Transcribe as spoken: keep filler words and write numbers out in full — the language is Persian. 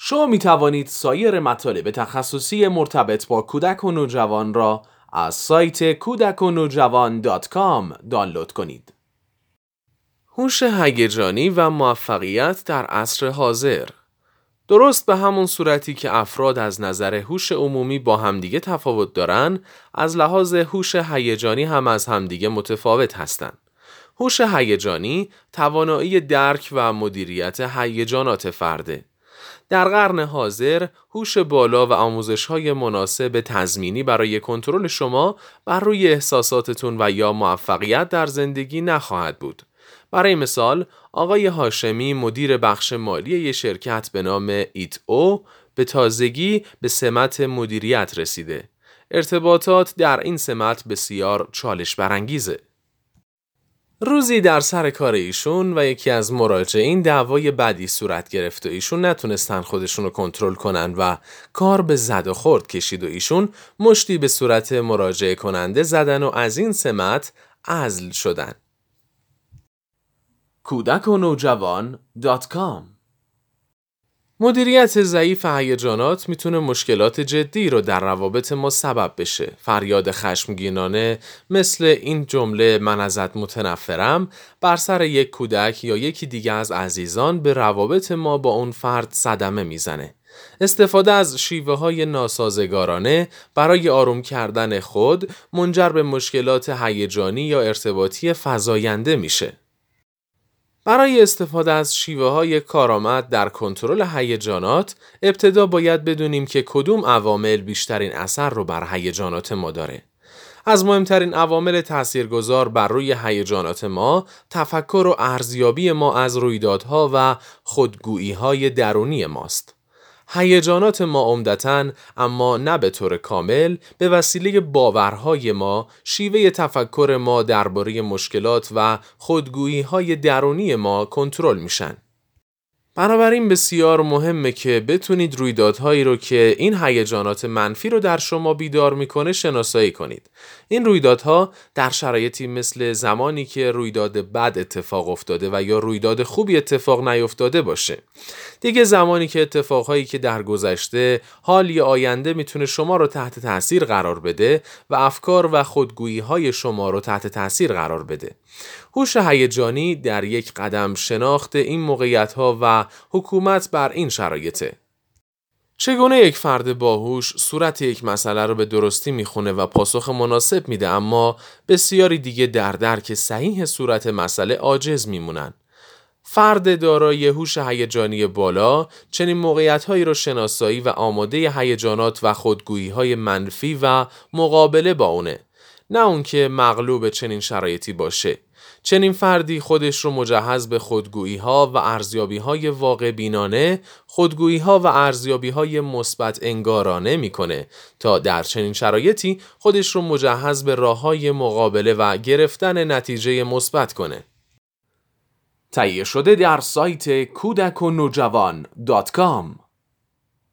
شما می توانید سایر مطالب تخصصی مرتبط با کودک و نوجوان را از سایت کودک و نوجوان دات کام دانلود کنید. هوش هیجانی و موفقیت در عصر حاضر. درست به همون صورتی که افراد از نظر هوش عمومی با همدیگه تفاوت دارن، از لحاظ هوش هیجانی هم از همدیگه متفاوت هستند. هوش هیجانی توانایی درک و مدیریت هیجانات فرده. در قرن حاضر، هوش بالا و آموزش‌های مناسب تضمینی برای کنترل شما بر روی احساساتتون و یا موفقیت در زندگی نخواهد بود. برای مثال، آقای هاشمی مدیر بخش مالی یک شرکت به نام ایت او به تازگی به سمت مدیریت رسیده. ارتباطات در این سمت بسیار چالش برانگیزه. روزی در سر کار ایشون و یکی از مراجعین دعوای بدی صورت گرفت و ایشون نتونستن خودشون رو کنترل کنن و کار به زد و خورد کشید و ایشون مشتی به صورت مراجعه کننده زدن و از این سمت عزل شدن. کودک و نوجوان دات کام. مدیریت ضعیف هیجانات میتونه مشکلات جدی رو در روابط ما سبب بشه. فریاد خشمگینانه مثل این جمله من ازت متنفرم بر سر یک کودک یا یکی دیگه از عزیزان به روابط ما با اون فرد صدمه میزنه. استفاده از شیوه های ناسازگارانه برای آروم کردن خود منجر به مشکلات هیجانی یا ارتباطی فزاینده میشه. برای استفاده از شیوه‌های کارآمد در کنترل هیجانات، ابتدا باید بدونیم که کدوم عوامل بیشترین اثر رو بر هیجانات ما داره. از مهمترین عوامل تاثیرگذار بر روی هیجانات ما، تفکر و ارزیابی ما از رویدادها و خودگویی‌های درونی ماست. هیجانات ما عمدتاً اما نه به طور کامل به وسیله باورهای ما، شیوه تفکر ما درباره مشکلات و خودگویی‌های درونی ما کنترل میشن. بنابراین بسیار مهمه که بتونید رویدادهایی رو که این هیجانات منفی رو در شما بیدار میکنه شناسایی کنید. این رویدادها در شرایطی مثل زمانی که رویداد بد اتفاق افتاده و یا رویداد خوبی اتفاق نیفتاده باشه. دیگه زمانی که اتفاقهایی که در گذشته، حال یا آینده میتونه شما رو تحت تاثیر قرار بده و افکار و خودگویی‌های شما رو تحت تاثیر قرار بده. هوش هیجانی در یک قدم شناخت این موقعیت‌ها و حکومت بر این شرایطه. چگونه یک فرد باهوش صورت یک مسئله رو به درستی میخونه و پاسخ مناسب میده، اما بسیاری دیگه در درک صحیح صورت مسئله عاجز میمونن. فرد دارای هوش هیجانی بالا چنین موقعیت‌هایی را شناسایی و آماده هیجانات و خودگویی‌های منفی و مقابله با اونه، نه اون که مغلوب چنین شرایطی باشه. چنین فردی خودش رو مجهز به خودگویی‌ها و ارزیابی‌های واقع بینانه، خودگویی‌ها و ارزیابی‌های مثبت انگارانه می‌کنه تا در چنین شرایطی خودش رو مجهز به راه‌های مقابله و گرفتن نتیجه مثبت کنه. تهیه شده در سایت کودک و نوجوان دات کام.